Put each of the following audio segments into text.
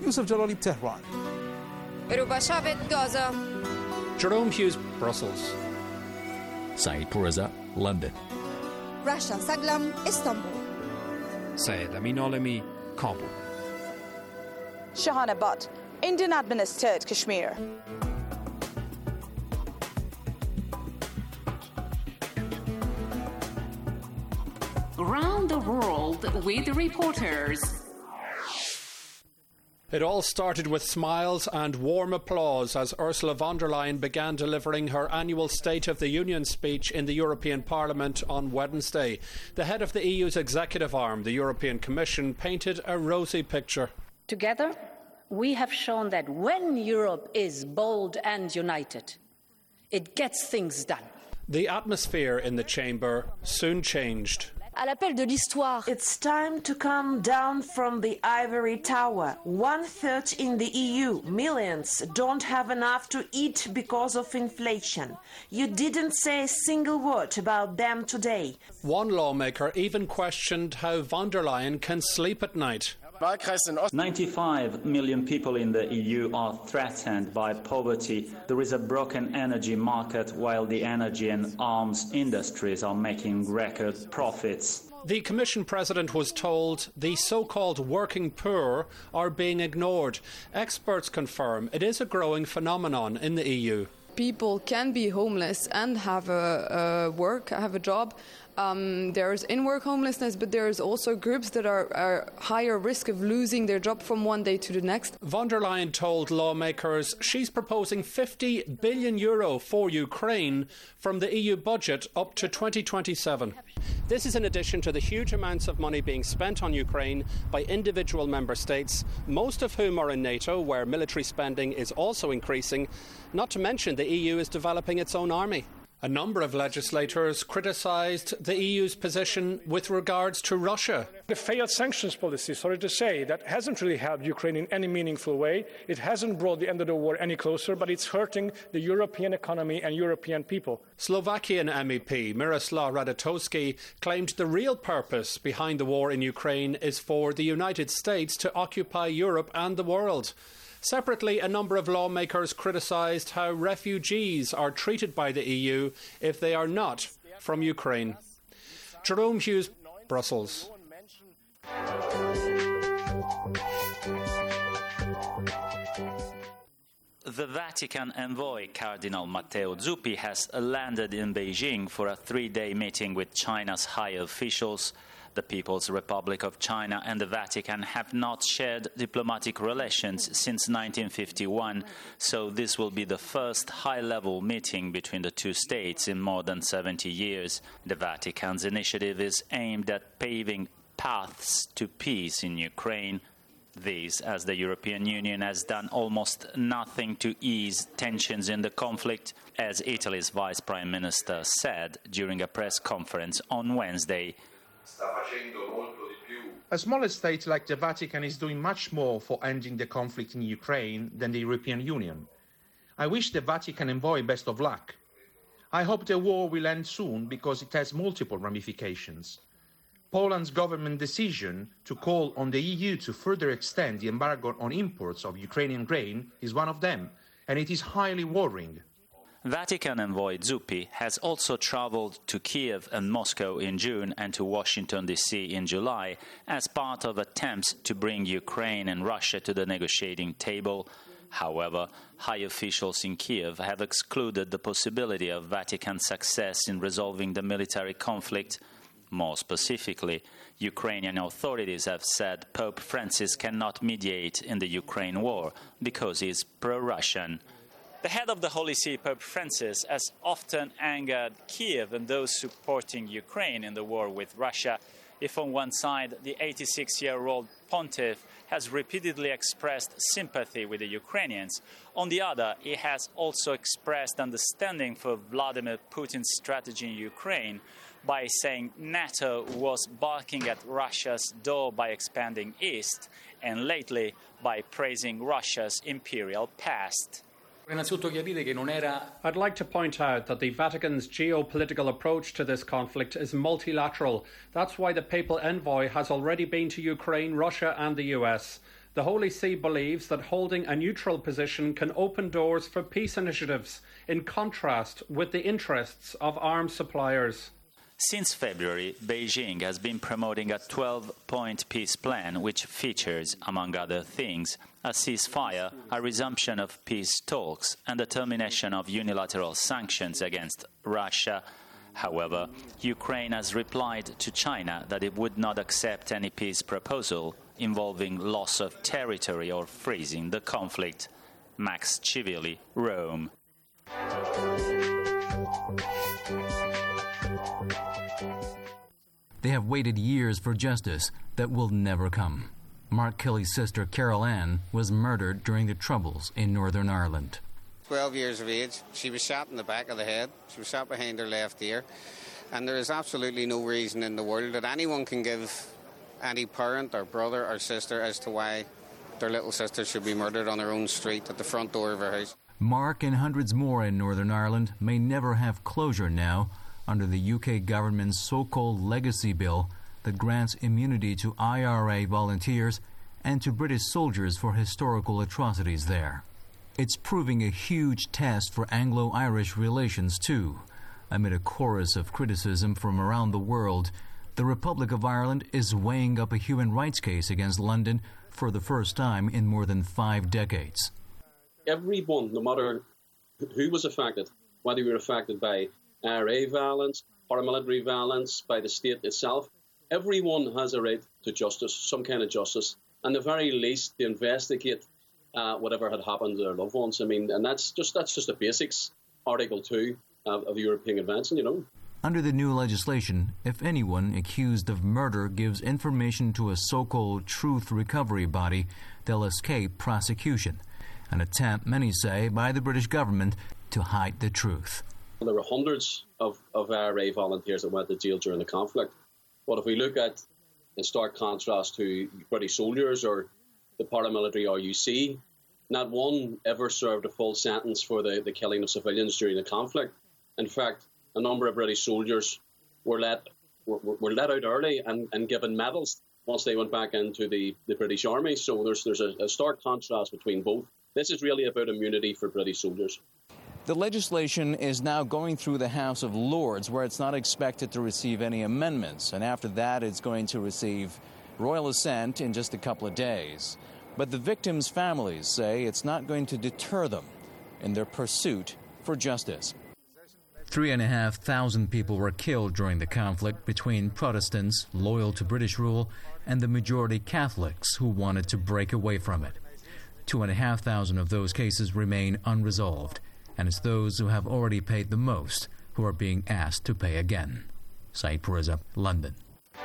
Yusuf Jalali, Tehran. Rubashavit, Gaza. Jerome Hughes, Brussels. Saeed Pourreza, London. Rasha Saglam, Istanbul. Syed Amin Alami, Kabul. Shahana Butt, Indian administered Kashmir. Around the world with reporters. It all started with smiles and warm applause as Ursula von der Leyen began delivering her annual State of the Union speech in the European Parliament on Wednesday. The head of the EU's executive arm, the European Commission, painted a rosy picture. Together, we have shown that when Europe is bold and united, it gets things done. The atmosphere in the chamber soon changed. À l'appel de l'histoire. It's time to come down from the ivory tower. 1/3 in the EU. Millions don't have enough to eat because of inflation. You didn't say a single word about them today. One lawmaker even questioned how von der Leyen can sleep at night. 95 million people in the EU are threatened by poverty. There is a broken energy market while the energy and arms industries are making record profits. The Commission President was told the so-called working poor are being ignored. Experts confirm it is a growing phenomenon in the EU. People can be homeless and have a job. There's in-work homelessness, but there's also groups that are higher risk of losing their job from one day to the next. Von der Leyen told lawmakers she's proposing €50 billion for Ukraine from the EU budget up to 2027. This is in addition to the huge amounts of money being spent on Ukraine by individual member states, most of whom are in NATO, where military spending is also increasing, not to mention the EU is developing its own army. A number of legislators criticised the EU's position with regards to Russia. The failed sanctions policy, sorry to say, that hasn't really helped Ukraine in any meaningful way. It hasn't brought the end of the war any closer, but it's hurting the European economy and European people. Slovakian MEP Miroslav Radatowski claimed the real purpose behind the war in Ukraine is for the United States to occupy Europe and the world. Separately, a number of lawmakers criticised how refugees are treated by the EU if they are not from Ukraine. Jerome Hughes, Brussels. The Vatican envoy, Cardinal Matteo Zuppi, has landed in Beijing for a 3-day meeting with China's high officials. The People's Republic of China and the Vatican have not shared diplomatic relations since 1951, so this will be the first high-level meeting between the two states in more than 70 years. The Vatican's initiative is aimed at paving paths to peace in Ukraine. This, as the European Union has done almost nothing to ease tensions in the conflict, as Italy's Vice Prime Minister said during a press conference on Wednesday. A smaller state like the Vatican is doing much more for ending the conflict in Ukraine than the European Union. I wish the Vatican envoy best of luck. I hope the war will end soon because it has multiple ramifications. Poland's government decision to call on the EU to further extend the embargo on imports of Ukrainian grain is one of them, and it is highly worrying. Vatican envoy Zuppi has also travelled to Kiev and Moscow in June and to Washington, D.C. in July as part of attempts to bring Ukraine and Russia to the negotiating table. However, high officials in Kiev have excluded the possibility of Vatican success in resolving the military conflict. More specifically, Ukrainian authorities have said Pope Francis cannot mediate in the Ukraine war because he is pro-Russian. The head of the Holy See, Pope Francis, has often angered Kiev and those supporting Ukraine in the war with Russia. If on one side the 86-year-old pontiff has repeatedly expressed sympathy with the Ukrainians, on the other, he has also expressed understanding for Vladimir Putin's strategy in Ukraine by saying NATO was barking at Russia's door by expanding east, and lately by praising Russia's imperial past. I'd like to point out that the Vatican's geopolitical approach to this conflict is multilateral. That's why the papal envoy has already been to Ukraine, Russia and the US. The Holy See believes that holding a neutral position can open doors for peace initiatives, in contrast with the interests of arms suppliers. Since February, Beijing has been promoting a 12-point peace plan which features, among other things, a ceasefire, a resumption of peace talks, and the termination of unilateral sanctions against Russia. However, Ukraine has replied to China that it would not accept any peace proposal involving loss of territory or freezing the conflict. Max Civilli, Rome. They have waited years for justice that will never come. Mark Kelly's sister, Carol Ann, was murdered during the Troubles in Northern Ireland. 12 years of age. She was shot in the back of the head. She was shot behind her left ear. And there is absolutely no reason in the world that anyone can give any parent or brother or sister as to why their little sister should be murdered on her own street at the front door of her house. Mark and hundreds more in Northern Ireland may never have closure now under the UK government's so-called legacy bill that grants immunity to IRA volunteers and to British soldiers for historical atrocities there. It's proving a huge test for Anglo-Irish relations too. Amid a chorus of criticism from around the world, the Republic of Ireland is weighing up a human rights case against London for the first time in more than 5 decades. Everyone, no matter who was affected, whether you were affected by IRA violence, paramilitary violence, by the state itself, everyone has a right to justice, some kind of justice, and the very least to investigate whatever had happened to their loved ones. I mean, and that's just the basics, Article 2 of the European Convention, you know. Under the new legislation, if anyone accused of murder gives information to a so-called truth recovery body, they'll escape prosecution, an attempt, many say, by the British government to hide the truth. There were hundreds of IRA volunteers that went to jail during the conflict. But if we look at, in stark contrast to British soldiers or the paramilitary RUC, not one ever served a full sentence for the killing of civilians during the conflict. In fact, a number of British soldiers were let out early and given medals once they went back into the British Army. So there's a stark contrast between both. This is really about immunity for British soldiers. The legislation is now going through the House of Lords, where it's not expected to receive any amendments. And after that, it's going to receive royal assent in just a couple of days. But the victims' families say it's not going to deter them in their pursuit for justice. 3,500 people were killed during the conflict between Protestants loyal to British rule and the majority Catholics who wanted to break away from it. 2,500 of those cases remain unresolved, and it's those who have already paid the most who are being asked to pay again. Saeed Pureza, London.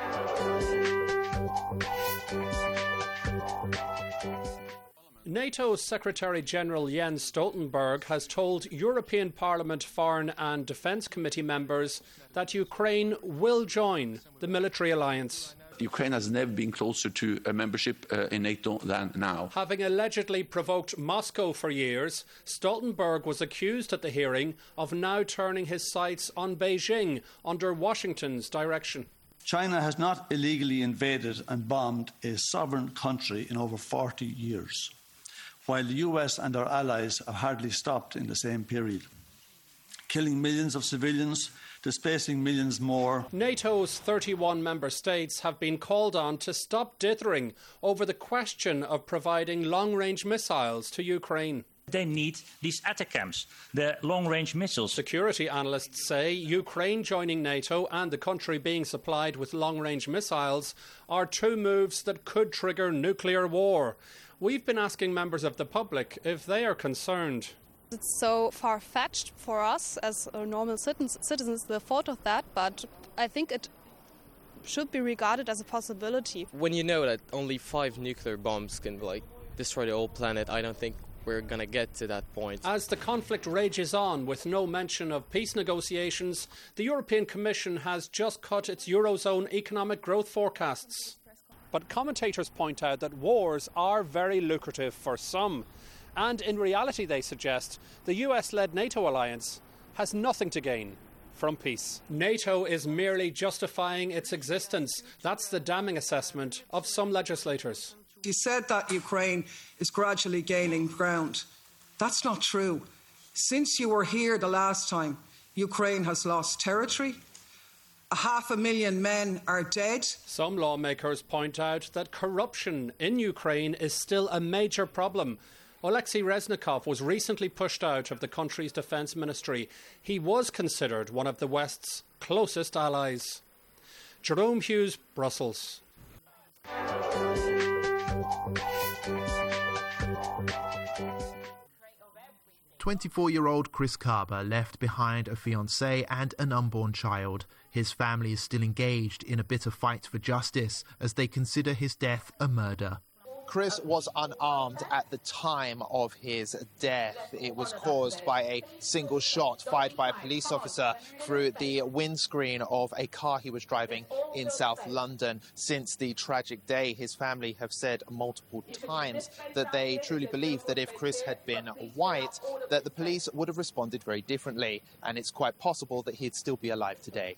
NATO's Secretary-General Jens Stoltenberg has told European Parliament Foreign and Defence Committee members that Ukraine will join the military alliance. Ukraine has never been closer to a membership in NATO than now. Having allegedly provoked Moscow for years, Stoltenberg was accused at the hearing of now turning his sights on Beijing under Washington's direction. China has not illegally invaded and bombed a sovereign country in over 40 years, while the US and our allies have hardly stopped in the same period, killing millions of civilians, displacing millions more. NATO's 31 member states have been called on to stop dithering over the question of providing long-range missiles to Ukraine. They need these ATACMS, the long-range missiles. Security analysts say Ukraine joining NATO and the country being supplied with long-range missiles are two moves that could trigger nuclear war. We've been asking members of the public if they are concerned. It's so far-fetched for us as normal citizens, the thought of that, but I think it should be regarded as a possibility. When you know that only 5 nuclear bombs can destroy the whole planet, I don't think we're going to get to that point. As the conflict rages on with no mention of peace negotiations, the European Commission has just cut its Eurozone economic growth forecasts. But commentators point out that wars are very lucrative for some. And in reality, they suggest, the US-led NATO alliance has nothing to gain from peace. NATO is merely justifying its existence. That's the damning assessment of some legislators. You said that Ukraine is gradually gaining ground. That's not true. Since you were here the last time, Ukraine has lost territory. 500,000 men are dead. Some lawmakers point out that corruption in Ukraine is still a major problem. Alexei Reznikov was recently pushed out of the country's defence ministry. He was considered one of the West's closest allies. Jerome Hughes, Brussels. 24-year-old Chris Kaba left behind a fiancée and an unborn child. His family is still engaged in a bitter fight for justice as they consider his death a murder. Chris was unarmed at the time of his death. It was caused by a single shot fired by a police officer through the windscreen of a car he was driving in South London. Since the tragic day, his family have said multiple times that they truly believe that if Chris had been white, that the police would have responded very differently, and it's quite possible that he'd still be alive today.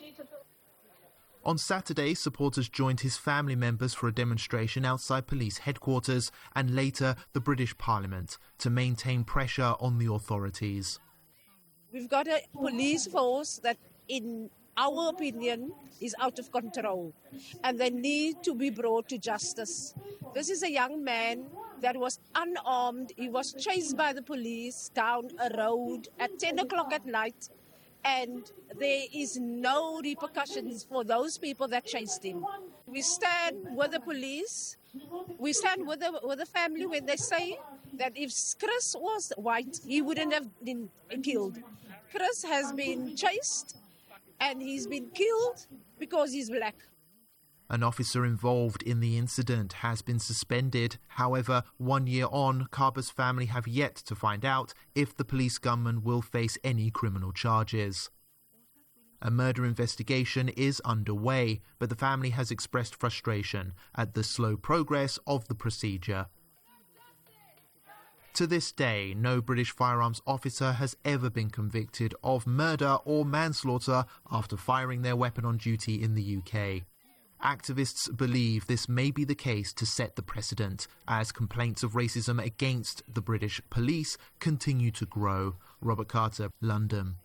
On Saturday, supporters joined his family members for a demonstration outside police headquarters and later the British Parliament to maintain pressure on the authorities. We've got a police force that, in our opinion, is out of control, and they need to be brought to justice. This is a young man that was unarmed. He was chased by the police down a road at 10 o'clock at night, and there is no repercussions for those people that chased him. We stand with the police. We stand with the family when they say that if Chris was white, he wouldn't have been killed. Chris has been chased, and he's been killed because he's black. An officer involved in the incident has been suspended. However, 1 year on, Kaba's family have yet to find out if the police gunman will face any criminal charges. A murder investigation is underway, but the family has expressed frustration at the slow progress of the procedure. To this day, no British firearms officer has ever been convicted of murder or manslaughter after firing their weapon on duty in the UK. Activists believe this may be the case to set the precedent as complaints of racism against the British police continue to grow. Robert Carter, London.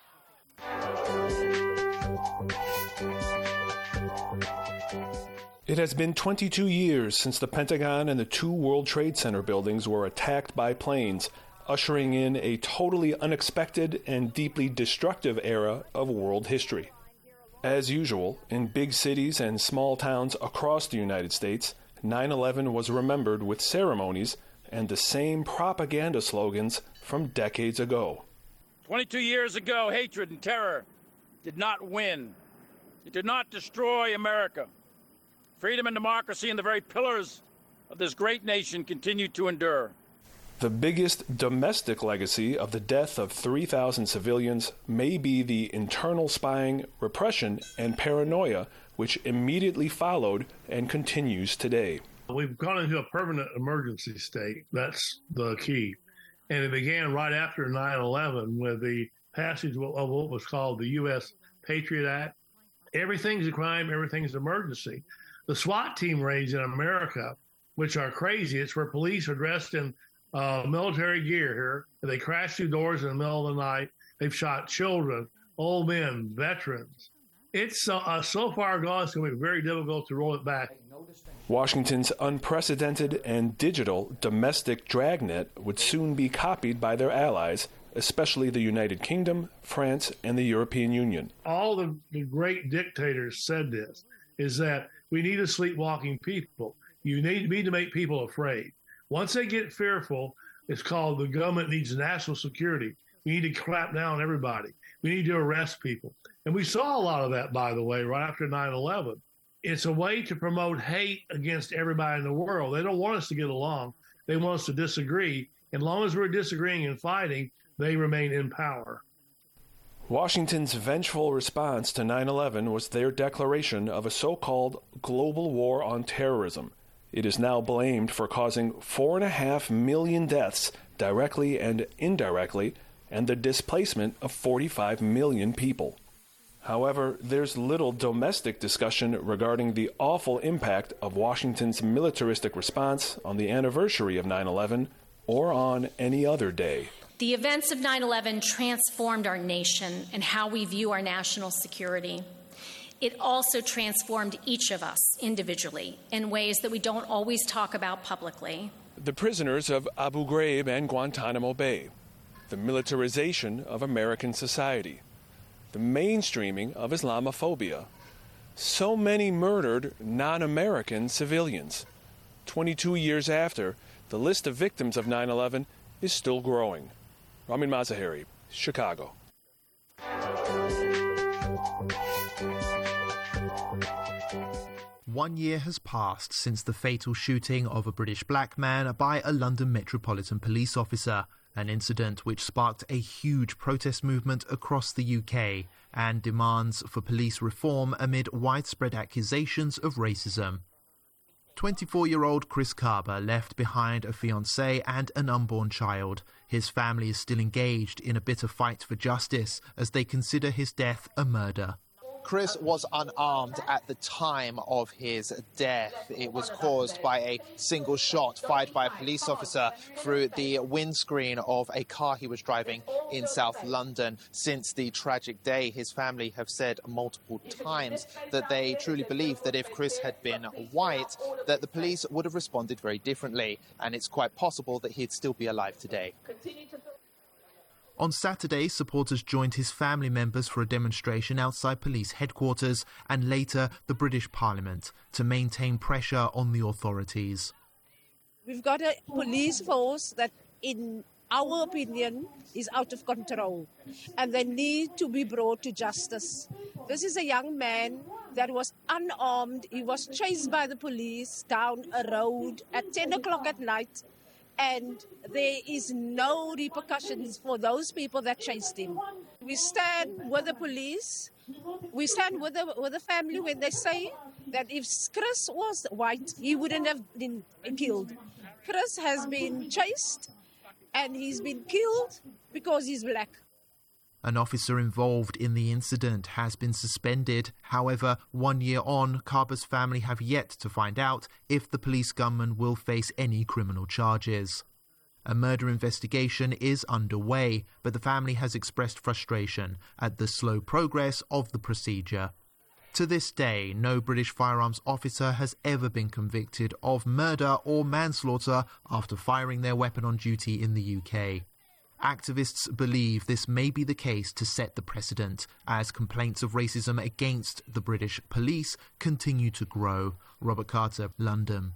It has been 22 years since the Pentagon and the two World Trade Center buildings were attacked by planes, ushering in a totally unexpected and deeply destructive era of world history. As usual, in big cities and small towns across the United States, 9/11 was remembered with ceremonies and the same propaganda slogans from decades ago. 22 years ago, hatred and terror did not win. It did not destroy America. Freedom and democracy and the very pillars of this great nation continue to endure. The biggest domestic legacy of the death of 3,000 civilians may be the internal spying, repression, and paranoia which immediately followed and continues today. We've gone into a permanent emergency state. That's the key. And it began right after 9/11 with the passage of what was called the U.S. Patriot Act. Everything's a crime, everything's an emergency. The SWAT team raids in America, which are crazy, it's where police are dressed in military gear here. They crash through doors in the middle of the night. They've shot children, old men, veterans. It's so far gone, it's going to be very difficult to roll it back. Washington's unprecedented and digital domestic dragnet would soon be copied by their allies, especially the United Kingdom, France, and the European Union. All the great dictators said this, is that we need a sleepwalking people. You need to make people afraid. Once they get fearful, it's called the government needs national security. We need to clap down on everybody. We need to arrest people. And we saw a lot of that, by the way, right after 9/11. It's a way to promote hate against everybody in the world. They don't want us to get along. They want us to disagree. As long as we're disagreeing and fighting, they remain in power. Washington's vengeful response to 9/11 was their declaration of a so-called global war on terrorism. It is now blamed for causing 4.5 million deaths directly and indirectly, and the displacement of 45 million people. However, there's little domestic discussion regarding the awful impact of Washington's militaristic response on the anniversary of 9/11 or on any other day. The events of 9/11 transformed our nation and how we view our national security. It also transformed each of us individually in ways that we don't always talk about publicly. The prisoners of Abu Ghraib and Guantanamo Bay, the militarization of American society, the mainstreaming of Islamophobia, so many murdered non-American civilians. 22 years after, the list of victims of 9/11 is still growing. Ramin Mazaheri, Chicago. One year has passed since the fatal shooting of a British black man by a London Metropolitan Police officer, an incident which sparked a huge protest movement across the UK and demands for police reform amid widespread accusations of racism. 24-year-old Chris Kaba left behind a fiancée and an unborn child. His family is still engaged in a bitter fight for justice as they consider his death a murder. Chris was unarmed at the time of his death. It was caused by a single shot fired by a police officer through the windscreen of a car he was driving in South London. Since the tragic day, his family have said multiple times that they truly believe that if Chris had been white, that the police would have responded very differently, and it's quite possible that he'd still be alive today. On Saturday, supporters joined his family members for a demonstration outside police headquarters and later the British Parliament to maintain pressure on the authorities. We've got a police force that, in our opinion, is out of control, and they need to be brought to justice. This is a young man that was unarmed. He was chased by the police down a road at 10 o'clock at night. And there is no repercussions for those people that chased him. We stand with the police. We stand with the family when they say that if Chris was white, he wouldn't have been killed. Chris has been chased and he's been killed because he's black. An officer involved in the incident has been suspended. However, 1 year on, Kaba's family have yet to find out if the police gunman will face any criminal charges. A murder investigation is underway, but the family has expressed frustration at the slow progress of the procedure. To this day, no British firearms officer has ever been convicted of murder or manslaughter after firing their weapon on duty in the UK. Activists believe this may be the case to set the precedent as complaints of racism against the British police continue to grow. Robert Carter, London.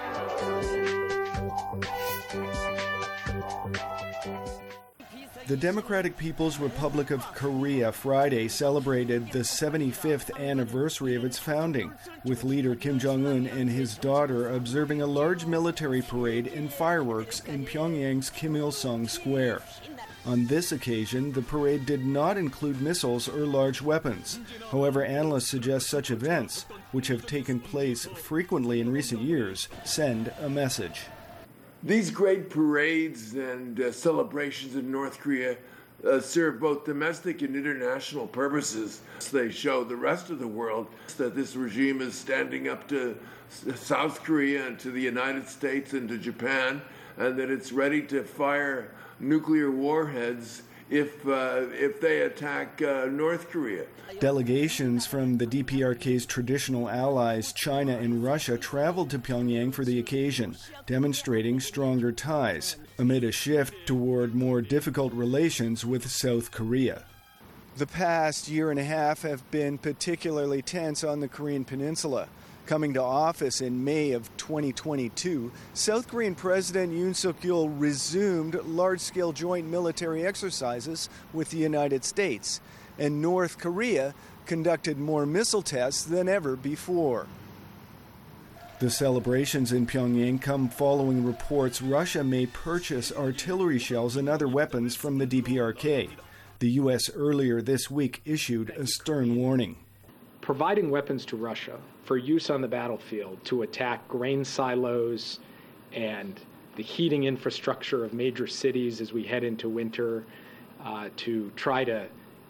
The Democratic People's Republic of Korea Friday celebrated the 75th anniversary of its founding, with leader Kim Jong-un and his daughter observing a large military parade and fireworks in Pyongyang's Kim Il-sung Square. On this occasion, the parade did not include missiles or large weapons. However, analysts suggest such events, which have taken place frequently in recent years, send a message. These great parades and celebrations in North Korea serve both domestic and international purposes. They show the rest of the world that this regime is standing up to South Korea and to the United States and to Japan, and that it's ready to fire nuclear warheads if they attack North Korea. Delegations from the DPRK's traditional allies, China and Russia, traveled to Pyongyang for the occasion, demonstrating stronger ties, amid a shift toward more difficult relations with South Korea. The past year and a half have been particularly tense on the Korean peninsula. Coming to office in May of 2022, South Korean President Yoon Suk-yeol resumed large-scale joint military exercises with the United States, and North Korea conducted more missile tests than ever before. The celebrations in Pyongyang come following reports Russia may purchase artillery shells and other weapons from the DPRK. The U.S. earlier this week issued a stern warning. Providing weapons to Russia for use on the battlefield to attack grain silos and the heating infrastructure of major cities as we head into winter, to try to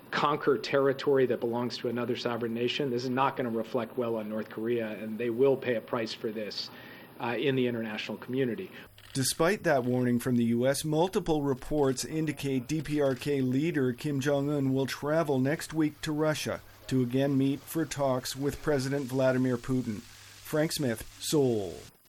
conquer territory that belongs to another sovereign nation, this is not going to reflect well on North Korea, and they will pay a price for this in the international community. Despite that warning from the U.S., multiple reports indicate DPRK leader Kim Jong-un will travel next week to Russia to again meet for talks with President Vladimir Putin. Frank Smith, Seoul.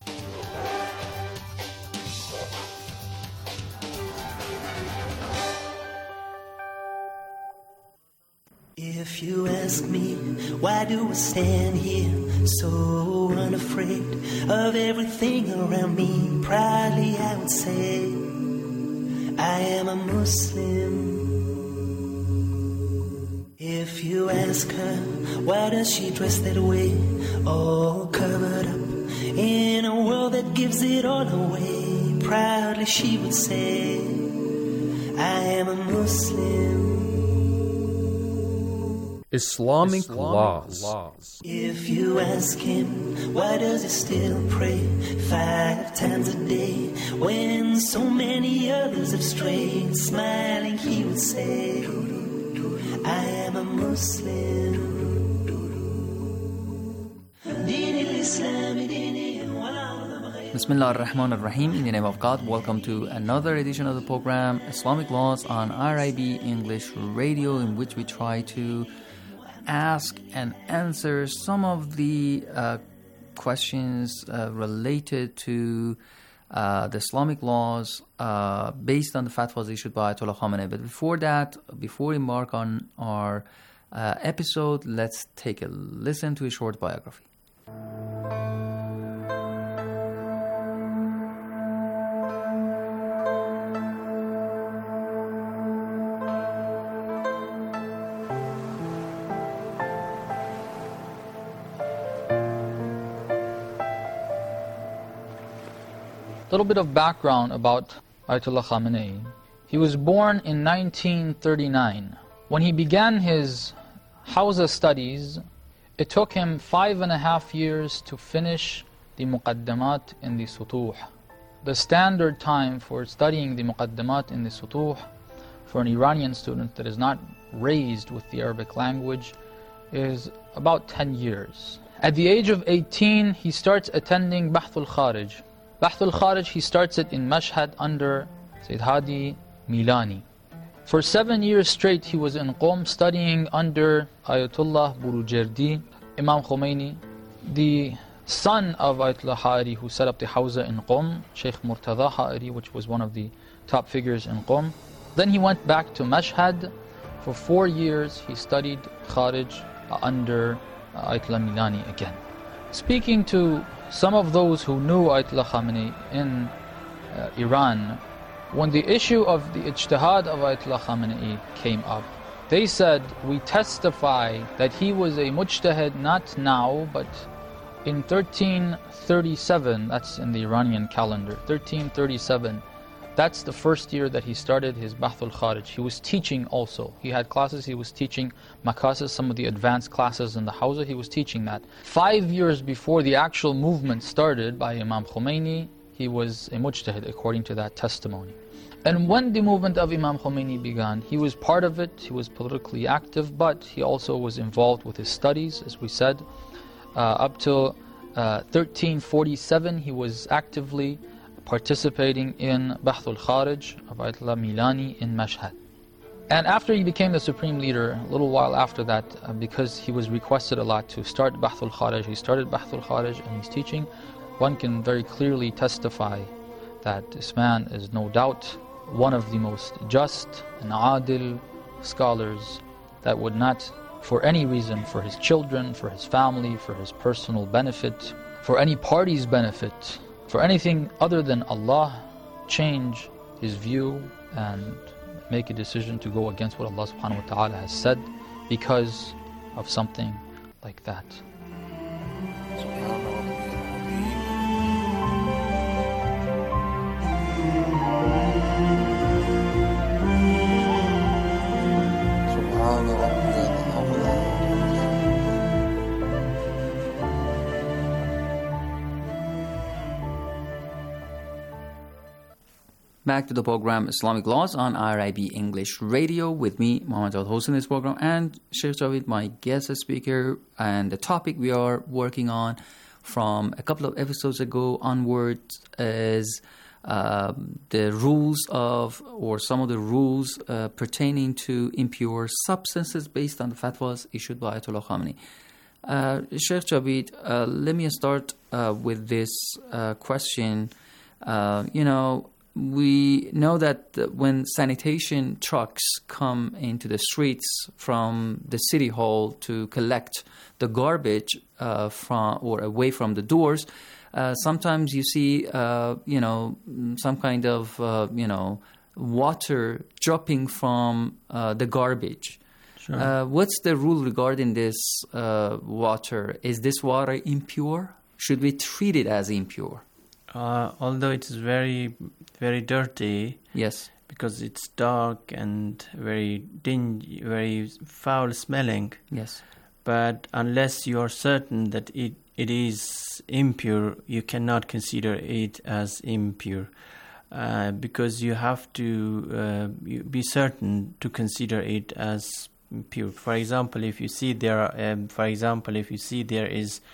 If you ask me, why do I stand here so unafraid of everything around me? Proudly I would say, I am a Muslim. If you ask her, why does she dress that way? All covered up in a world that gives it all away. Proudly she would say, I am a Muslim. Islamic laws. If you ask him, why does he still pray 5 times a day when so many others have strayed? Smiling he would say, I am a Muslim. Bismillah ar-Rahman ar-Rahim. In the name of God, welcome to another edition of the program Islamic Laws on RIB English Radio, in which we try to ask and answer some of the questions related to the Islamic laws based on the fatwas issued by Ayatollah Khamenei. But before that, before we embark on our episode, let's take a listen to a short biography. A little bit of background about Ayatollah Khamenei. He was born in 1939. When he began his Hawza studies, it took him 5.5 years to finish the Muqaddamat in the Sutuh. The standard time for studying the Muqaddamat in the Sutuh for an Iranian student that is not raised with the Arabic language is about 10 years. At the age of 18, he starts attending Bahthul Kharij. Bahthul Kharij, he starts it in Mashhad under Sayyid Hadi Milani. For 7 years straight, he was in Qom studying under Ayatollah Burujerdi, Imam Khomeini, the son of Ayatollah Ha'iri, who set up the Hawza in Qom, Sheikh Murtada Ha'iri, which was one of the top figures in Qom. Then he went back to Mashhad. For 4 years, he studied Kharij under Ayatollah Milani again. Speaking to some of those who knew Ayatollah Khamenei in Iran, when the issue of the ijtihad of Ayatollah Khamenei came up, they said, we testify that he was a mujtahid not now, but in 1337, that's in the Iranian calendar, 1337, that's the first year that he started his Bahthul Kharij. He was teaching also. He had classes, he was teaching Makasis, some of the advanced classes in the Hawza, he was teaching that. 5 years before the actual movement started by Imam Khomeini, he was a mujtahid according to that testimony. And when the movement of Imam Khomeini began, he was part of it, he was politically active, but he also was involved with his studies, as we said. Up till 1347, he was actively participating in Bahthul Kharij of Ayatollah Milani in Mashhad. And after he became the supreme leader, a little while after that, because he was requested a lot to start Bahthul Kharij, he started Bahthul Kharij and he's teaching. One can very clearly testify that this man is no doubt one of the most just and adil scholars that would not, for any reason, for his children, for his family, for his personal benefit, for any party's benefit, for anything other than Allah, change his view and make a decision to go against what Allah subhanahu wa ta'ala has said because of something like that. Back to the program Islamic Laws on IRIB English Radio with me, Mohammad Jawad hosting this program, and Sheikh Javed, my guest speaker. And the topic we are working on from a couple of episodes ago onwards is the rules of, or some of the rules pertaining to impure substances based on the fatwas issued by Ayatollah Khamenei. Sheikh Javed, let me start with this question. We know that when sanitation trucks come into the streets from the city hall to collect the garbage from or away from the doors, sometimes you see, some kind of, water dropping from the garbage. Sure. What's the rule regarding this water? Is this water impure? Should we treat it as impure? Although it is very, very dirty, yes, because it's dark and very dingy, very foul smelling. Yes, but unless you are certain that it is impure, you cannot consider it as impure, because you have to be certain to consider it as pure. For example, if you see there is.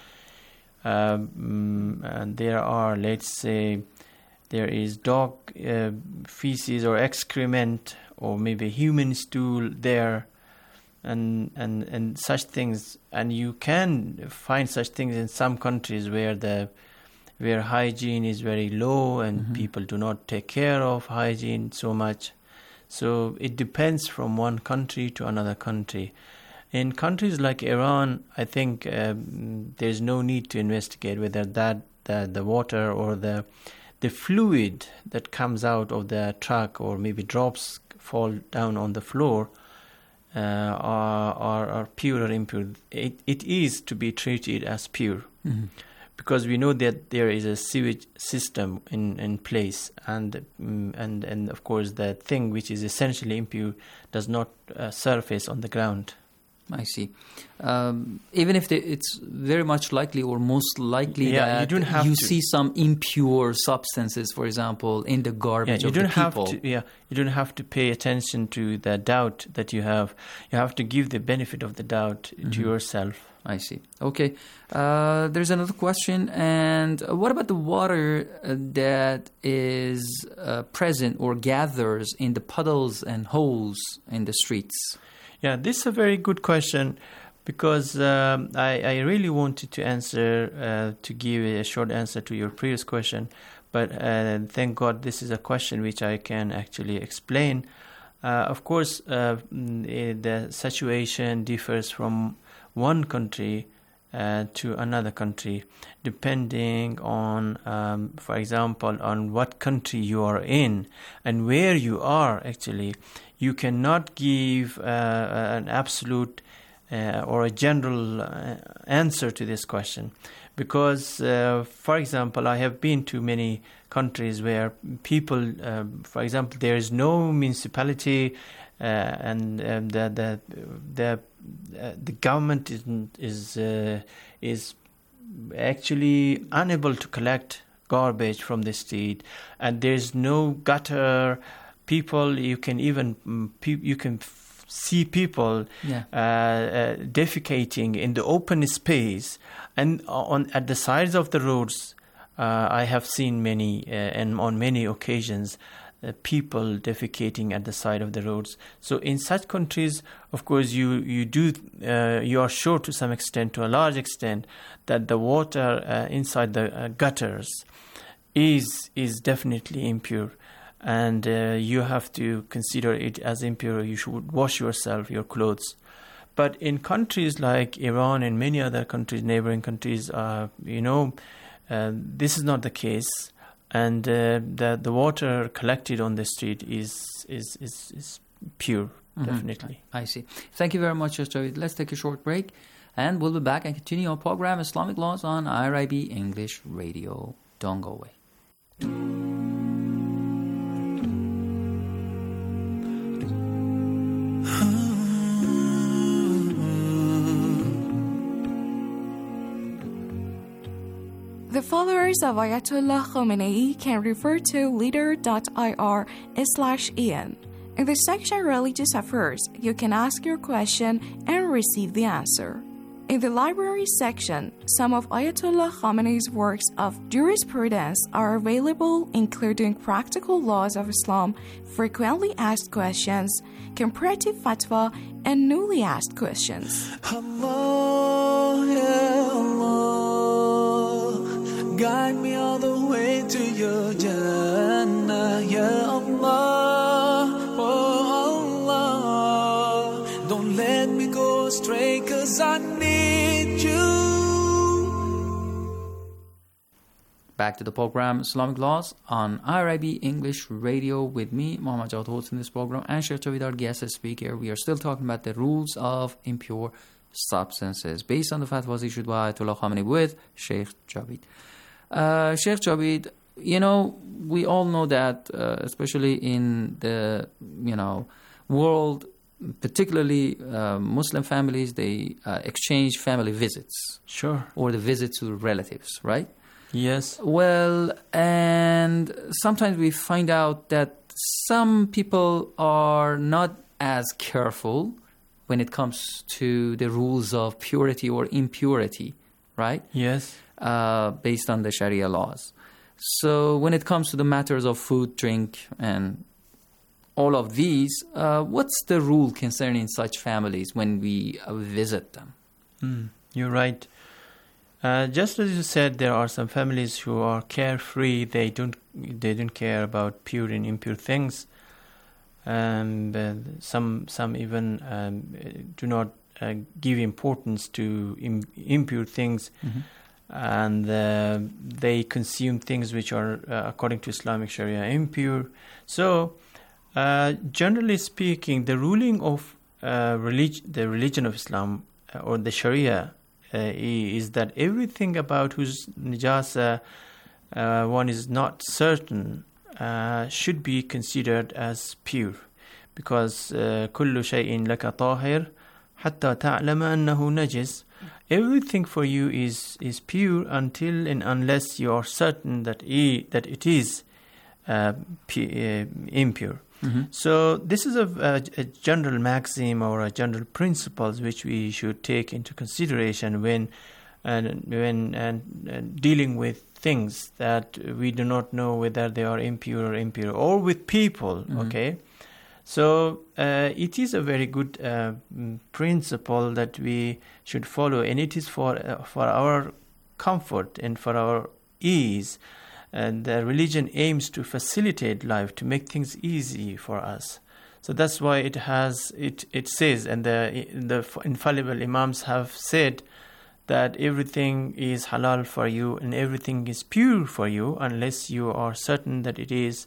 And there are, let's say, there is dog feces or excrement or maybe human stool there, and such things, and you can find such things in some countries where hygiene is very low and people do not take care of hygiene so much. So it depends from one country to another country. In countries like Iran, I think there's no need to investigate whether the water or the fluid that comes out of the truck or maybe drops fall down on the floor are pure or impure. It is to be treated as pure, because we know that there is a sewage system in place, and of course the thing which is essentially impure does not surface on the ground. I see. Even if it's very much likely or most likely that you see some impure substances, for example, in the garbage of the people. You don't have to pay attention to the doubt that you have. You have to give the benefit of the doubt to yourself. I see. Okay. There's another question. And what about the water that is present or gathers in the puddles and holes in the streets? Yeah, this is a very good question, because I really wanted to answer, to give a short answer to your previous question, but thank God this is a question which I can actually explain. Of course, the situation differs from one country to another country, depending on, for example, on what country you are in and where you are actually. You cannot give an absolute or a general answer to this question, because, for example, I have been to many countries where people, for example, there is no municipality, and the government is actually unable to collect garbage from the street, and there is no gutter. People, you can see people defecating in the open space, and at the sides of the roads. I have seen many, and on many occasions, people defecating at the side of the roads. So in such countries, of course, you are sure to some extent, to a large extent, that the water inside the gutters is definitely impure. And you have to consider it as impure. You should wash yourself, your clothes. But in countries like Iran and many other countries, neighboring countries, this is not the case. And the water collected on the street is pure, definitely. I see. Thank you very much, Javed. Let's take a short break, and we'll be back and continue our program Islamic Laws on IRIB English Radio. Don't go away. The followers of Ayatollah Khomeini can refer to leader.ir/en. In the section Religious Affairs, you can ask your question and receive the answer. In the library section, some of Ayatollah Khomeini's works of jurisprudence are available, including Practical Laws of Islam, Frequently Asked Questions, Comparative Fatwa, and Newly Asked Questions. Allah, ya Allah, guide me all the way to your Jannah, ya Allah, oh Allah, don't let me go astray, 'cause I need you. Back to the program Islamic Laws on IRIB English Radio with me, Mohammad Jawad host in this program, and Sheikh Javid, our guest speaker. We are still talking about the rules of impure substances based on the fatwas issued by Ayatollah Khamenei with Sheikh Javid. Sheikh Javid, we all know that, especially in the, world, particularly Muslim families, they exchange family visits. Sure. Or the visits to relatives, right? Yes. Well, and sometimes we find out that some people are not as careful when it comes to the rules of purity or impurity, right? Yes. Based on the Sharia laws. So when it comes to the matters of food, drink, and all of these, what's the rule concerning such families when we visit them? You're right. Just as you said, there are some families who are carefree. They don't care about pure and impure things, and some even do not give importance to impure things, and they consume things which are, according to Islamic Sharia, impure. So, generally speaking, the ruling of the religion of Islam or the Sharia is that everything about whose najasa one is not certain should be considered as pure, because كل شيء لك طاهر حتى تعلم أنه نجس. Everything for you is pure until and unless you are certain that it is impure. So this is a general maxim or a general principles which we should take into consideration when dealing with things that we do not know whether they are impure, or with people. Okay, so it is a very good principle that we should follow, and it is for our comfort and for our ease. And the religion aims to facilitate life, to make things easy for us. So that's why it says, and the infallible imams have said that everything is halal for you and everything is pure for you, unless you are certain that it is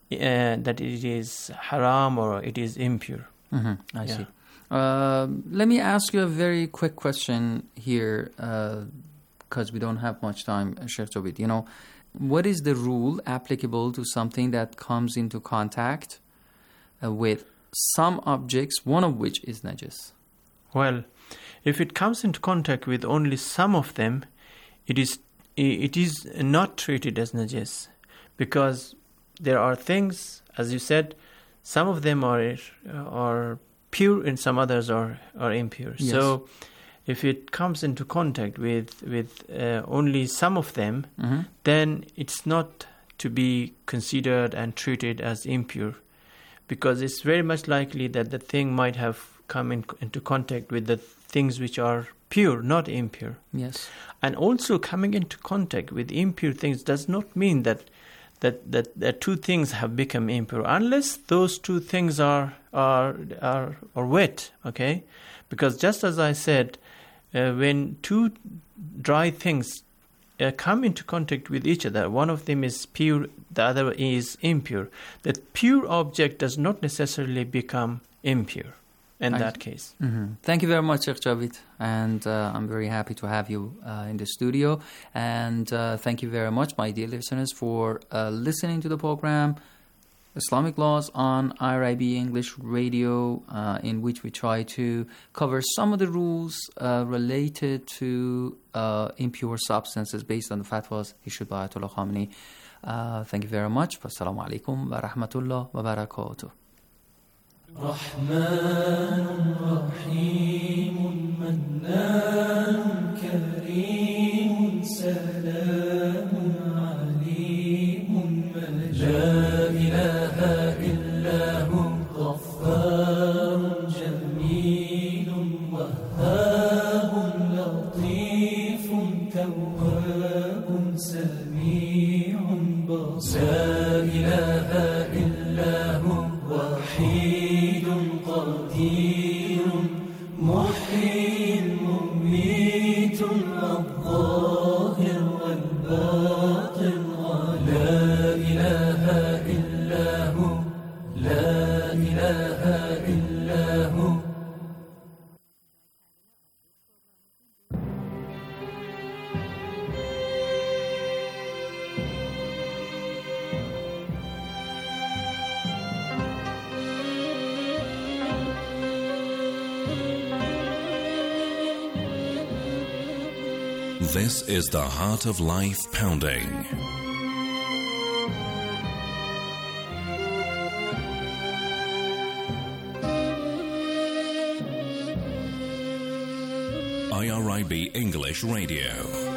haram or it is impure. I see. Let me ask you a very quick question here, because we don't have much time, Sheikh Javid. What is the rule applicable to something that comes into contact with some objects, one of which is najis? Well, if it comes into contact with only some of them, it is not treated as najis, because there are things, as you said, some of them are pure and some others are impure. Yes. So if it comes into contact with only some of them, then it's not to be considered and treated as impure, because it's very much likely that the thing might have come into contact with the things which are pure, not impure. Yes. And also coming into contact with impure things does not mean that two things have become impure, unless those two things are wet. Okay, because just as I said, when two dry things come into contact with each other, one of them is pure, the other is impure. The pure object does not necessarily become impure in that case. Thank you very much, Sheikh Javid, and I'm very happy to have you in the studio. And thank you very much, my dear listeners, for listening to the program Islamic Laws on IRIB English Radio, in which we try to cover some of the rules related to impure substances based on the fatwas issued by Ayatollah Khamenei. Thank you very much. Wassalamu alaikum wa rahmatullah wa barakatuh. رحمن رحيم منان كريم سلام عليم لا إله إلا هو غفار جميل وهاب لطيف تواب سميع بصير لا إله إلا هو وحيد قدير محيي مميت الظاهر والباطن لا إله إلا هو لا إله إلا هو This is the Heart of Life Pounding. IRIB English Radio.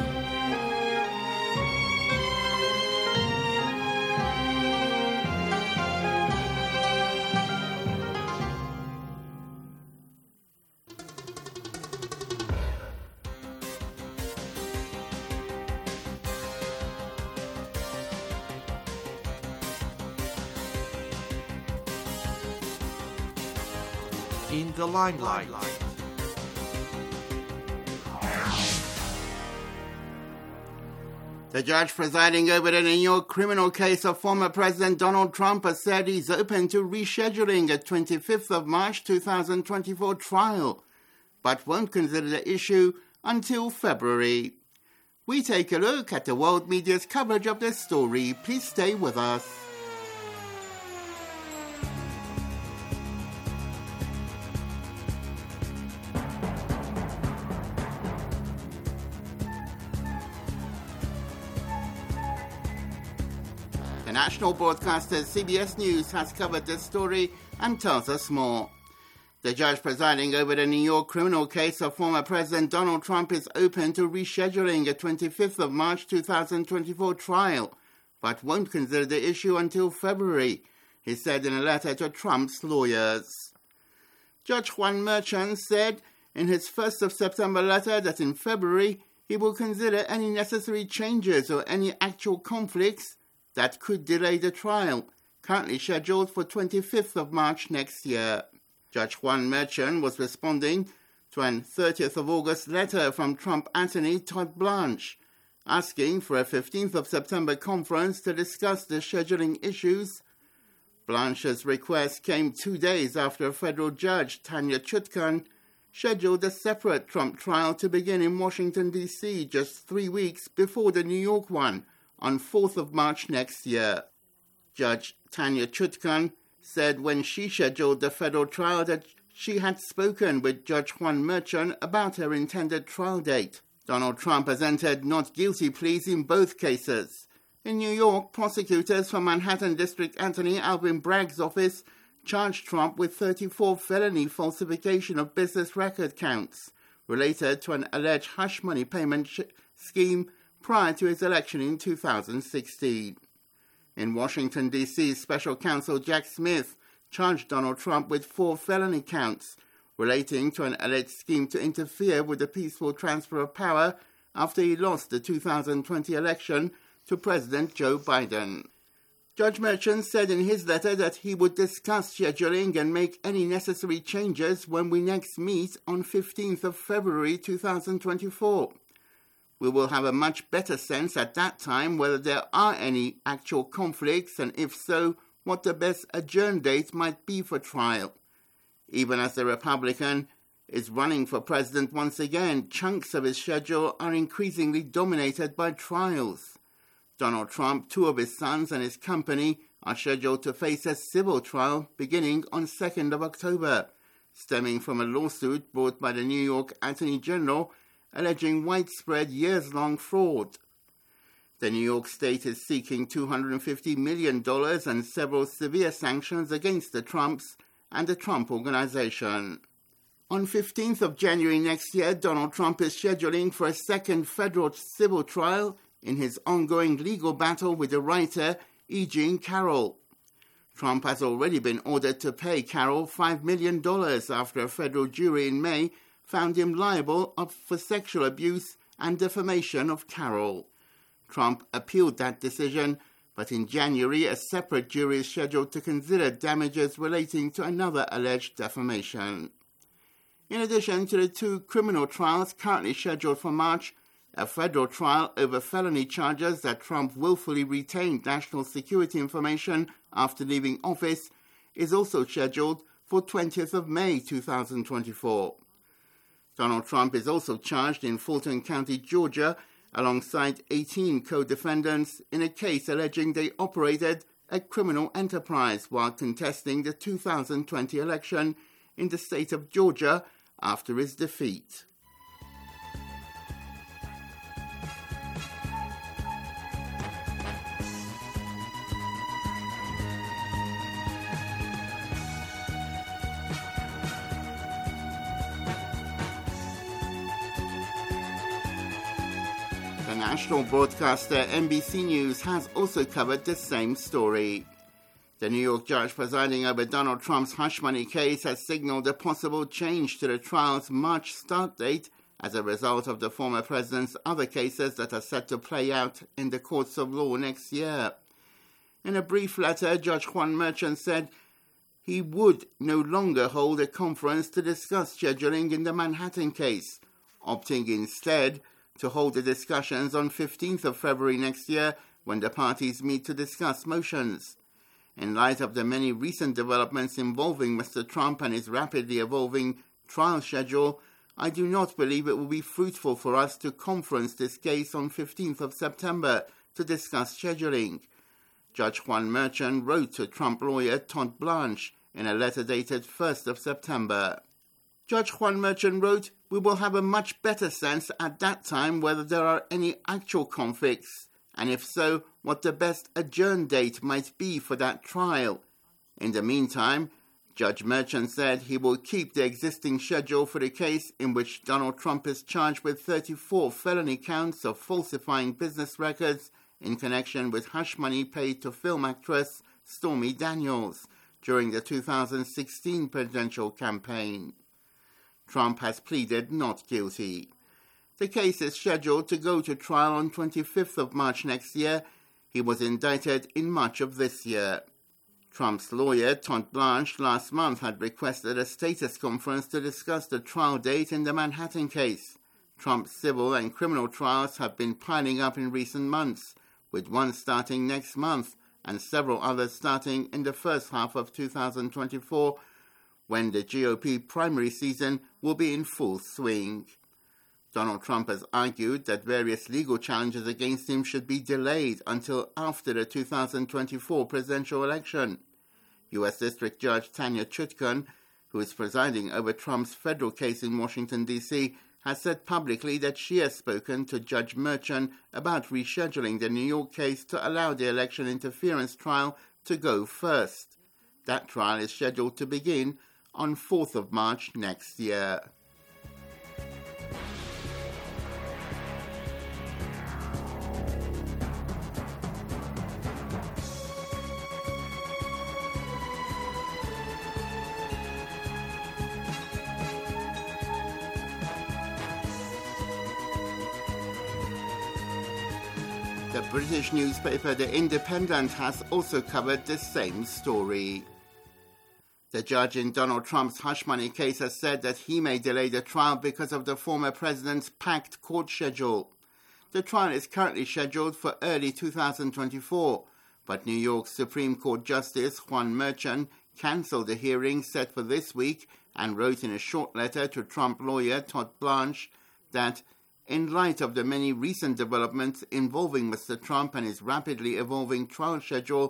In the limelight. The judge presiding over the New York criminal case of former President Donald Trump has said he's open to rescheduling a 25th of March 2024 trial, but won't consider the issue until February. We take a look at the world media's coverage of this story. Please stay with us. The national broadcaster CBS News has covered this story and tells us more. The judge presiding over the New York criminal case of former President Donald Trump is open to rescheduling a 25th of March 2024 trial, but won't consider the issue until February, he said in a letter to Trump's lawyers. Judge Juan Merchan said in his 1st of September letter that in February he will consider any necessary changes or any actual conflicts that could delay the trial, currently scheduled for 25th of March next year. Judge Juan Merchan was responding to an 30th of August letter from Trump attorney Todd Blanche, asking for a 15th of September conference to discuss the scheduling issues. Blanche's request came 2 days after a federal judge, Tanya Chutkan, scheduled a separate Trump trial to begin in Washington, D.C. just 3 weeks before the New York one, on 4th of March next year. Judge Tanya Chutkan said when she scheduled the federal trial that she had spoken with Judge Juan Merchan about her intended trial date. Donald Trump has entered not guilty pleas in both cases. In New York, prosecutors from Manhattan District Attorney Alvin Bragg's office charged Trump with 34 felony falsification of business record counts related to an alleged hush money payment scheme prior to his election in 2016. In Washington, D.C., Special Counsel Jack Smith charged Donald Trump with 4 felony counts relating to an alleged scheme to interfere with the peaceful transfer of power after he lost the 2020 election to President Joe Biden. Judge Merchan said in his letter that he would discuss scheduling and make any necessary changes when we next meet on 15th of February 2024. We will have a much better sense at that time whether there are any actual conflicts and if so, what the best adjourned date might be for trial. Even as the Republican is running for president once again, chunks of his schedule are increasingly dominated by trials. Donald Trump, 2 of his sons and his company are scheduled to face a civil trial beginning on 2nd of October, stemming from a lawsuit brought by the New York Attorney General alleging widespread years-long fraud. The New York State is seeking $250 million and several severe sanctions against the Trumps and the Trump Organization. On 15th of January next year, Donald Trump is scheduling for a second federal civil trial in his ongoing legal battle with the writer E. Jean Carroll. Trump has already been ordered to pay Carroll $5 million after a federal jury in May found him liable for sexual abuse and defamation of Carroll. Trump appealed that decision, but in January a separate jury is scheduled to consider damages relating to another alleged defamation. In addition to the two criminal trials currently scheduled for March, a federal trial over felony charges that Trump willfully retained national security information after leaving office is also scheduled for 20th of May 2024. Donald Trump is also charged in Fulton County, Georgia, alongside 18 co-defendants in a case alleging they operated a criminal enterprise while contesting the 2020 election in the state of Georgia after his defeat. The national broadcaster NBC News has also covered the same story. The New York judge presiding over Donald Trump's hush money case has signaled a possible change to the trial's March start date as a result of the former president's other cases that are set to play out in the courts of law next year. In a brief letter, Judge Juan Merchan said he would no longer hold a conference to discuss scheduling in the Manhattan case, opting instead to hold the discussions on 15th of February next year when the parties meet to discuss motions. In light of the many recent developments involving Mr. Trump and his rapidly evolving trial schedule, I do not believe it will be fruitful for us to conference this case on 15th of September to discuss scheduling. Judge Juan Merchan wrote to Trump lawyer Todd Blanche in a letter dated 1st of September. Judge Juan Merchan wrote, "We will have a much better sense at that time whether there are any actual conflicts, and if so, what the best adjourned date might be for that trial. In the meantime," Judge Merchan said, "he will keep the existing schedule for the case in which Donald Trump is charged with 34 felony counts of falsifying business records in connection with hush money paid to film actress Stormy Daniels during the 2016 presidential campaign. Trump has pleaded not guilty. The case is scheduled to go to trial on 25th of March next year. He was indicted in March of this year. Trump's lawyer, Todd Blanche, last month had requested a status conference to discuss the trial date in the Manhattan case. Trump's civil and criminal trials have been piling up in recent months, with one starting next month and several others starting in the first half of 2024, when the GOP primary season will be in full swing. Donald Trump has argued that various legal challenges against him should be delayed until after the 2024 presidential election. U.S. District Judge Tanya Chutkan, who is presiding over Trump's federal case in Washington, D.C., has said publicly that she has spoken to Judge Merchan about rescheduling the New York case to allow the election interference trial to go first. That trial is scheduled to begin on 4th of March next year. The British newspaper The Independent has also covered the same story. The judge in Donald Trump's hush money case has said that he may delay the trial because of the former president's packed court schedule. The trial is currently scheduled for early 2024, but New York Supreme Court Justice Juan Merchan cancelled the hearing set for this week and wrote in a short letter to Trump lawyer Todd Blanche that, in light of the many recent developments involving Mr. Trump and his rapidly evolving trial schedule,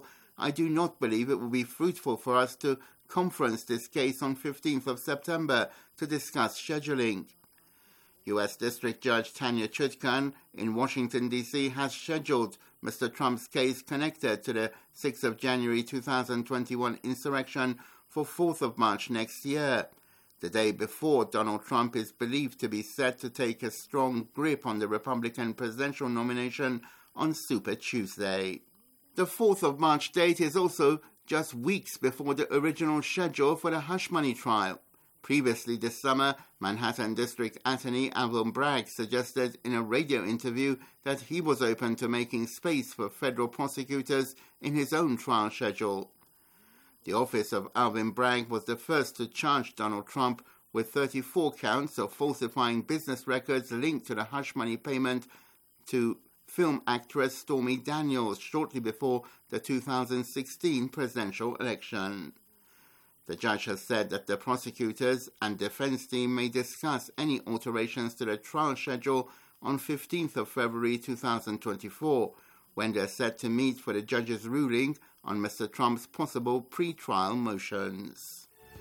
I do not believe it will be fruitful for us to conference this case on 15th of September to discuss scheduling. U.S. District Judge Tanya Chutkan in Washington, D.C. has scheduled Mr. Trump's case connected to the 6th of January 2021 insurrection for 4th of March next year, the day before Donald Trump is believed to be set to take a strong grip on the Republican presidential nomination on Super Tuesday. The 4th of March date is also just weeks before the original schedule for the hush money trial. Previously this summer, Manhattan District Attorney Alvin Bragg suggested in a radio interview that he was open to making space for federal prosecutors in his own trial schedule. The office of Alvin Bragg was the first to charge Donald Trump with 34 counts of falsifying business records linked to the hush money payment to film actress Stormy Daniels shortly before the 2016 presidential election. The judge has said that the prosecutors and defense team may discuss any alterations to the trial schedule on 15th of February 2024, when they're set to meet for the judge's ruling on Mr. Trump's possible pre-trial motions.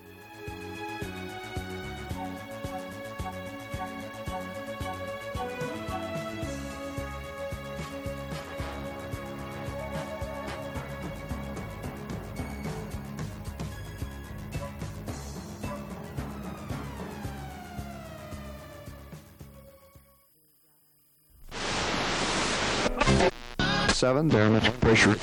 Barometric pressure.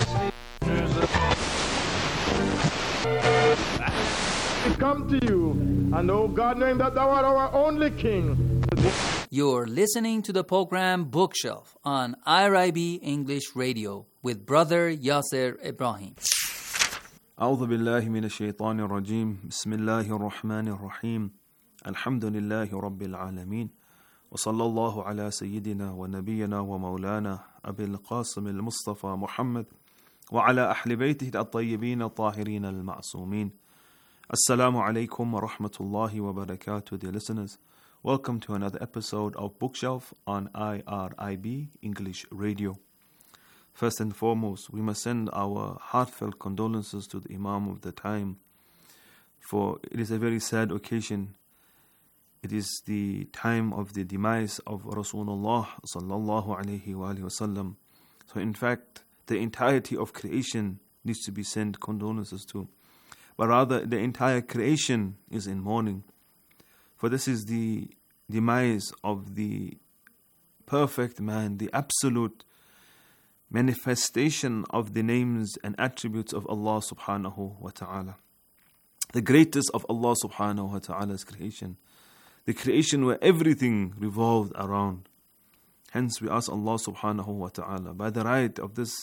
I come to you, and oh God, knowing that thou art our only King. You're listening to the program Bookshelf on IRIB English Radio with Brother Yasser Ibrahim. أعوذ بالله من الشيطان الرجيم بسم الله الرحمن الرحيم الحمد لله رب العالمين وصلى الله على سيدنا ونبينا ومولانا أبي القاسم المصطفى محمد وعلى أهل بيته الطيبين الطاهرين المعصومين. Assalamu alaikum wa rahmatullahi wa barakatuh, dear listeners. Welcome to another episode of Bookshelf on IRIB English Radio. First and foremost, we must send our heartfelt condolences to the Imam of the time, for it is a very sad occasion. It is the time of the demise of Rasulullah sallallahu alayhi wa sallam. So in fact, the entirety of creation needs to be sent condolences to. But rather, the entire creation is in mourning. For this is the demise of the perfect man, the absolute manifestation of the names and attributes of Allah subhanahu wa ta'ala. The greatest of Allah subhanahu wa ta'ala's creation. The creation where everything revolved around. Hence we ask Allah subhanahu wa ta'ala, by the right of this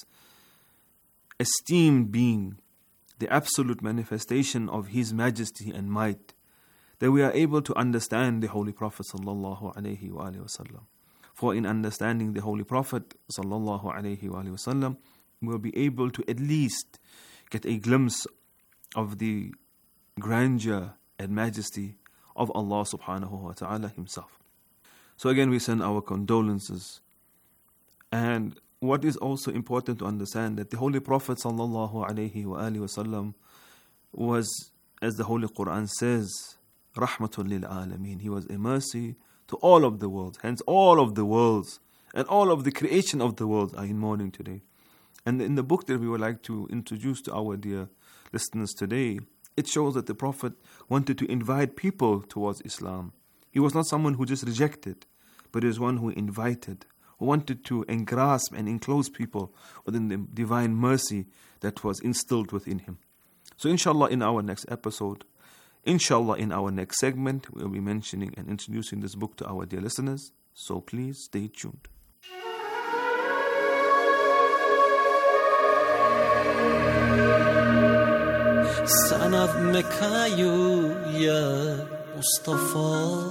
esteemed being, the absolute manifestation of His majesty and might, that we are able to understand the Holy Prophet sallallahu alaihi wasallam. For in understanding the Holy Prophet sallallahu alaihi wasallam, we will be able to at least get a glimpse of the grandeur and majesty of Allah subhanahu wa ta'ala Himself. So again, we send our condolences. And what is also important to understand, that the Holy Prophet sallallahu alaihi wasallam was, as the Holy Quran says, rahmatul lil alameen. He was a mercy to all of the world. Hence all of the worlds and all of the creation of the world are in mourning today. And in the book that we would like to introduce to our dear listeners today, it shows that the Prophet wanted to invite people towards Islam. He was not someone who just rejected, but he was one who invited, who wanted to engrasp and enclose people within the divine mercy that was instilled within him. So inshallah, in our next episode, inshallah, in our next segment, we'll be mentioning and introducing this book to our dear listeners. So please stay tuned. Sana mekayu ya Mustafa,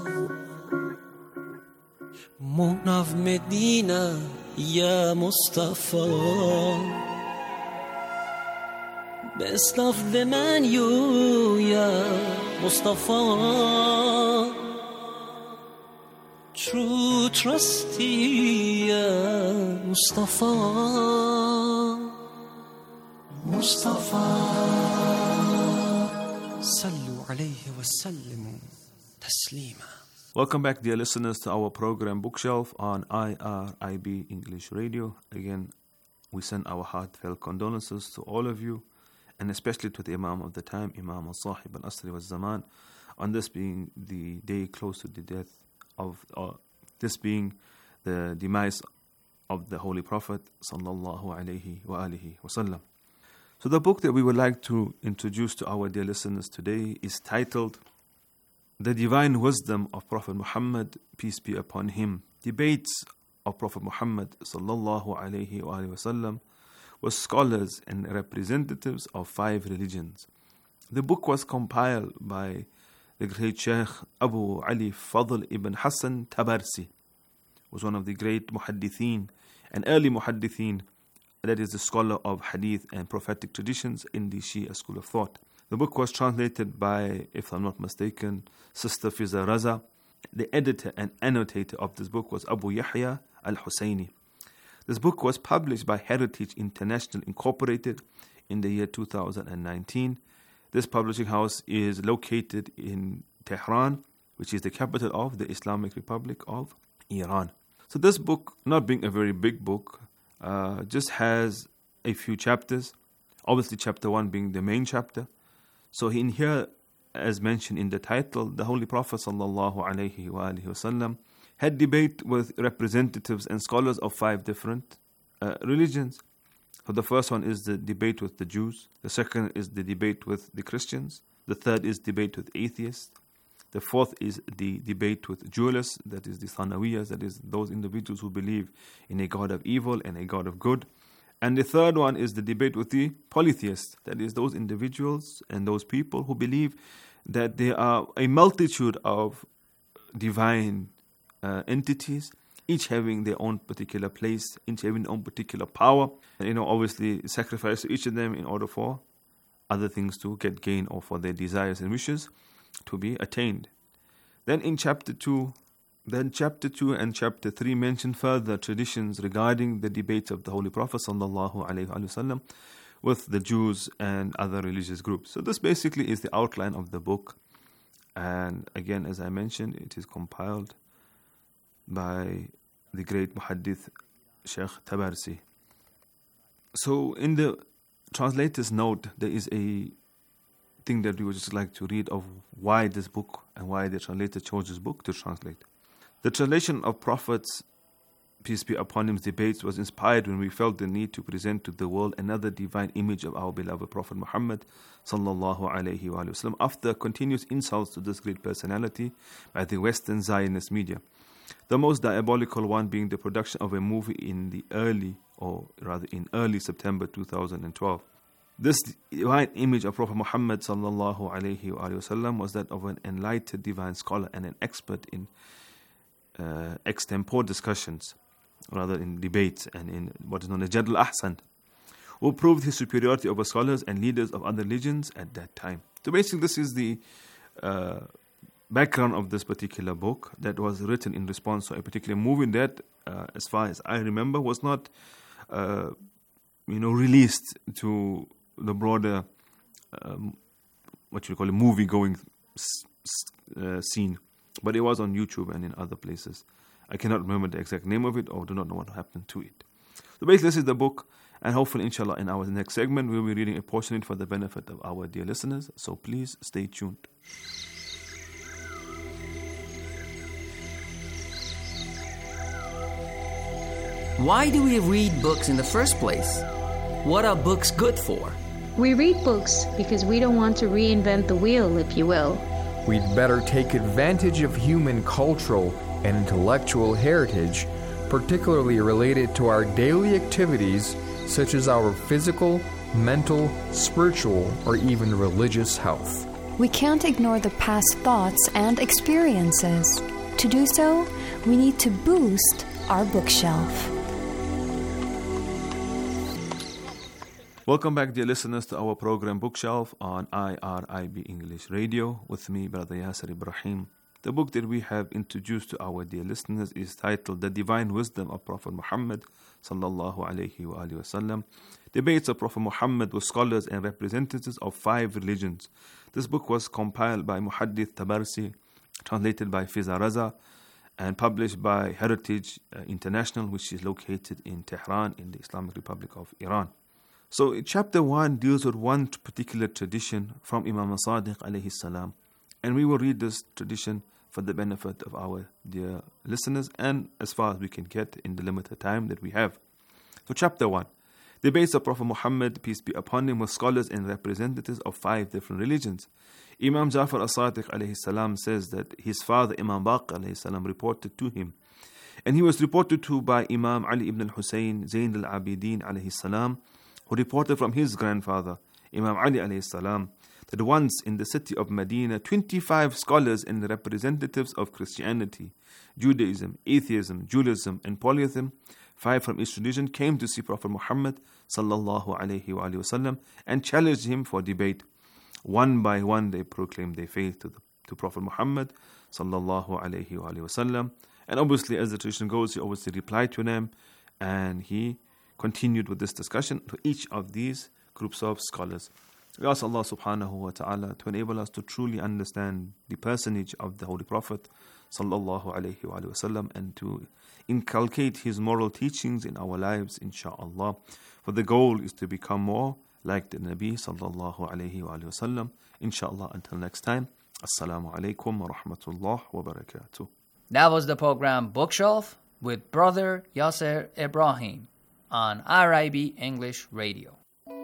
Munav Medina ya Mustafa, Best of the man you ya Mustafa, True trusty ya Mustafa. مصطفى صلوا عليه وسلموا تسليما. Welcome back, dear listeners, to our program Bookshelf on IRIB English Radio. Again, we send our heartfelt condolences to all of you, and especially to the Imam of the time, Imam al-Sahib al-Asri wal-Zaman, on this being the day close to the death of, this being the demise of the Holy Prophet sallallahu alaihi wa alihi wasallam. So the book that we would like to introduce to our dear listeners today is titled The Divine Wisdom of Prophet Muhammad, peace be upon him. Debates of Prophet Muhammad sallallahu alaihi wa alihi wasallam with scholars and representatives of 5 religions. The book was compiled by the great Sheikh Abu Ali Fadl ibn Hassan Tabarsi, was one of the great muhaddithin and early muhaddithin, that is the scholar of hadith and prophetic traditions in the Shia school of thought. The book was translated by, if I'm not mistaken, Sister Fiza Raza. The editor and annotator of this book was Abu Yahya al-Husayni. This book was published by Heritage International Incorporated in the year 2019. This publishing house is located in Tehran, which is the capital of the Islamic Republic of Iran. So this book, not being a very big book, just has a few chapters. Obviously, chapter 1 being the main chapter. So in here, as mentioned in the title, the Holy Prophet sallallahu alaihi wasallam had debate with representatives and scholars of 5 different religions. So the first one is the debate with the Jews. The second is the debate with the Christians. The third is debate with atheists. The fourth is the debate with dualists, that is the Thanawiyas, that is those individuals who believe in a God of evil and a God of good. And the third one is the debate with the polytheists, that is those individuals and those people who believe that there are a multitude of divine entities, each having their own particular place, each having their own particular power. And, obviously sacrifice to each of them in order for other things to get gain or for their desires and wishes to be attained. Then in chapter 2 and chapter 3 mention further traditions regarding the debates of the Holy Prophet sallallahu alaihi wasallam with the Jews and other religious groups. So this basically is the outline of the book. And again, as I mentioned, it is compiled by the great muhaddith Sheikh Tabarsi. So in the translator's note, there is a thing that we would just like to read of why this book and why the translator chose this book to translate. The translation of Prophet's, peace be upon him, debates was inspired when we felt the need to present to the world another divine image of our beloved Prophet Muhammad sallallahu alaihi wasallam after continuous insults to this great personality by the Western Zionist media. The most diabolical one being the production of a movie in early September 2012. This divine image of Prophet Muhammad sallallahu alaihi wasallam was that of an enlightened divine scholar and an expert in extempore discussions, rather in debates and in what is known as Jadl Ahsan, who proved his superiority over scholars and leaders of other religions at that time. So basically this is the background of this particular book that was written in response to a particular movie that, as far as I remember, was not released to the broader movie-going scene. But it was on YouTube and in other places. I cannot remember the exact name of it or do not know what happened to it. So basically this is the book, and hopefully inshallah in our next segment we'll be reading a portion of it for the benefit of our dear listeners. So please stay tuned. Why do we read books in the first place? What are books good for? We read books because we don't want to reinvent the wheel, if you will. We'd better take advantage of human cultural and intellectual heritage, particularly related to our daily activities, such as our physical, mental, spiritual, or even religious health. We can't ignore the past thoughts and experiences. To do so, we need to boost our bookshelf. Welcome back, dear listeners, to our program Bookshelf on IRIB English Radio with me, Brother Yasser Ibrahim. The book that we have introduced to our dear listeners is titled The Divine Wisdom of Prophet Muhammad sallallahu alayhi wa alihi wasallam. Debates of Prophet Muhammad with scholars and representatives of 5 religions. This book was compiled by Muhaddith Tabarsi, translated by Fiza Raza, and published by Heritage International, which is located in Tehran in the Islamic Republic of Iran. So chapter 1 deals with one particular tradition from Imam Sadiq alayhi salam, and we will read this tradition for the benefit of our dear listeners and as far as we can get in the limited time that we have. So chapter 1, debates of Prophet Muhammad, peace be upon him, with scholars and representatives of 5 different religions. Imam Jafar as-Sadiq alayhi salam says that his father Imam Baqir alayhi salam reported to him, and he was reported to by Imam Ali ibn al-Husayn Zayn al-Abidin alayhi salam, who reported from his grandfather Imam Ali alayhi salam that once in the city of Medina, 25 scholars and representatives of Christianity, Judaism, atheism, Judaism, and polytheism, 5 from each religion, came to see Prophet Muhammad sallallahu alayhi wa sallam and challenged him for debate. One by one, they proclaimed their faith to Prophet Muhammad sallallahu alayhi wa sallam. And obviously, as the tradition goes, he obviously replied to them, and he continued with this discussion to each of these groups of scholars. We ask Allah subhanahu wa ta'ala to enable us to truly understand the personage of the Holy Prophet sallallahu alayhi wa sallam, and to inculcate his moral teachings in our lives, insha'Allah. For the goal is to become more like the Nabi sallallahu alayhi wa sallam. Insha'Allah, until next time, Assalamu alaikum wa rahmatullah wa barakatuh. That was the program Bookshelf with Brother Yasser Ibrahim on RIB English Radio.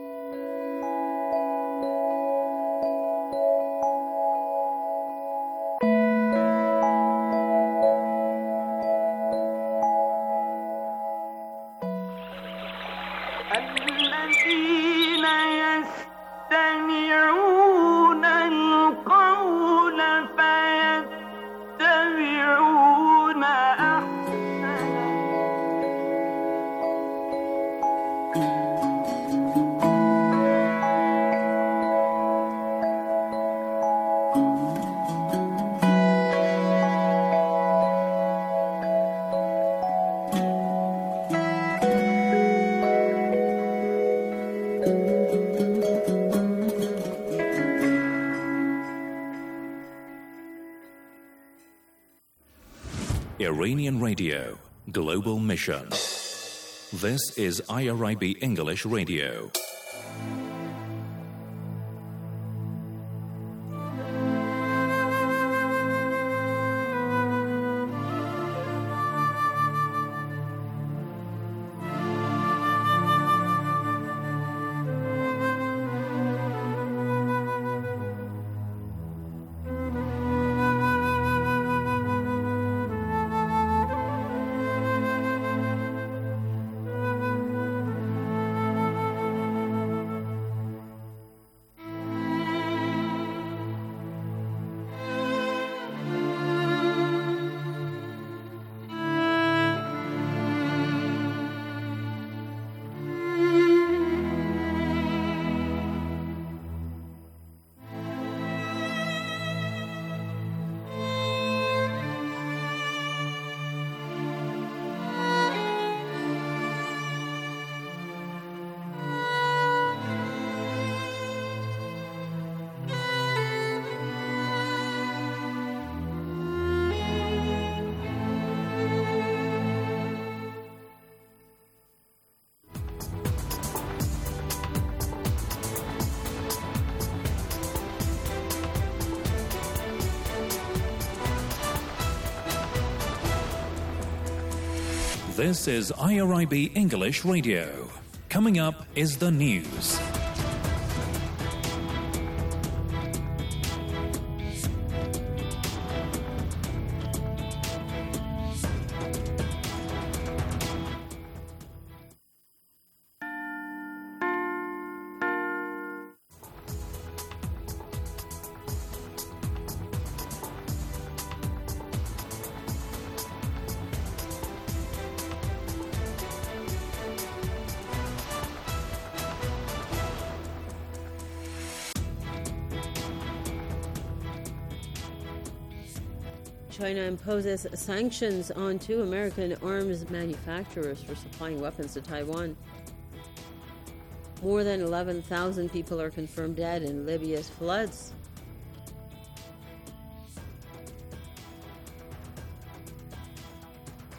Iranian Radio, Global Mission. This is IRIB English Radio. This is IRIB English Radio. Coming up is the news. China imposes sanctions on 2 American arms manufacturers for supplying weapons to Taiwan. More than 11,000 people are confirmed dead in Libya's floods.